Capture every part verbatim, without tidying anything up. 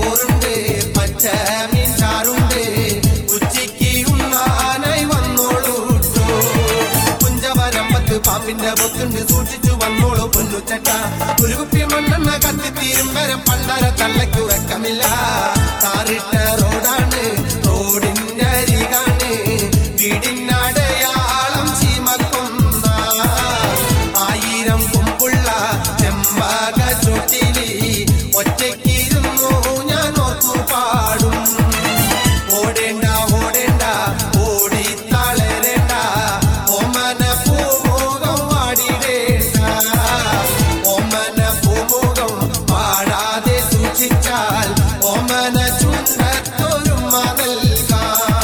ചോറുണ്ട് പച്ചമീൻ ചാറുണ്ട് ഉച്ചയ്ക്ക് ഉണ്ണാനായി വന്നോളൂട്ടോ കുഞ്ചവരമ്പത്ത് പാമ്പിന്റെ പൊത്തുണ്ട് സൂക്ഷിച്ചു വന്നോളൂ പൊന്നുച്ചട്ട ഒരു കുപ്പി മണ്ണെണ്ണ കത്തിത്തീരും വരെ പണ്ടര തള്ളയ്ക്കു വെക്കമില്ല താറിട്ട റോഡാണ് റോഡിന്റെ അരികാണ് വീടിനടയാളം ചീമക്കൊന്ന ആയിരം കൊമ്പുള്ള ചെമ്പക ചുട്ടിലി ഒറ്റയ്ക്കിരുന്നു ഞാൻ ഓർത്തു പാടും ഓടേണ്ട ഓടേണ്ട ഓടി തളരേണ്ട ഓമന പൂമുഖം വാടിടേണ്ട ഓമന പൂമുഖം പാടാതെ സൂക്ഷിച്ചാൽ ഓമന ചുണ്ടത്തൊരു നൽകാം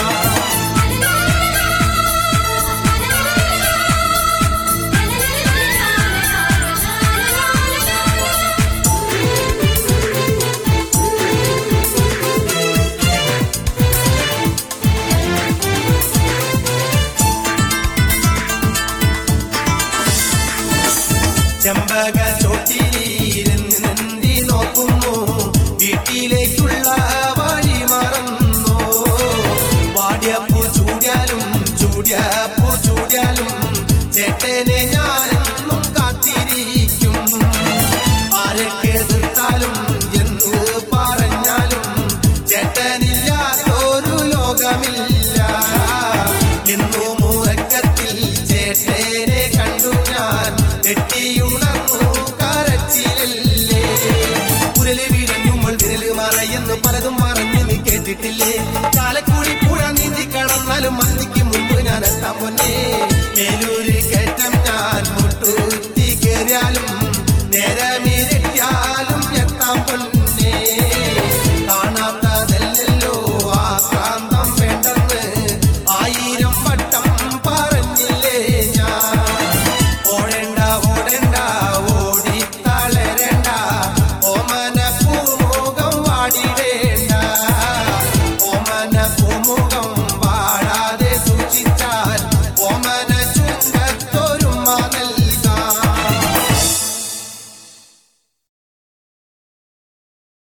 ചെമ്പക ചോട്ടിലിരുന്ന് നന്ദി നോക്കുന്നു വീട്ടിലേക്കുള്ള വഴി മറന്നു വാടിയപ്പൂ ചൂടിയാലും ചൂടിയപ്പൂ ചൂടിയാലും ചേട്ടനെ ഞാനെന്നും കാത്തിരിക്കും ആരൊക്കെ എതിർത്താലും എന്ന് പറഞ്ഞാലും ചേട്ടനില്ലാത്തൊരു ലോകമില്ല എന്നു മുറക്കത്തിൽ ചേട്ടനെ കണ്ടു ഞാൻ െട്ടിയുണർന്നു കരച്ചിലല്ലേ കുരല് വീഴഞ്ഞുമ്പോൾ വിരല് മറയെന്ന് പലതും മറഞ്ഞ് നീ കേട്ടിട്ടില്ലേ ചാലക്കുടി പുഴ നീന്തി കടന്നാലും മന്തിക്ക് മുമ്പ് ഞാൻ എത്താൻ പൊന്നേ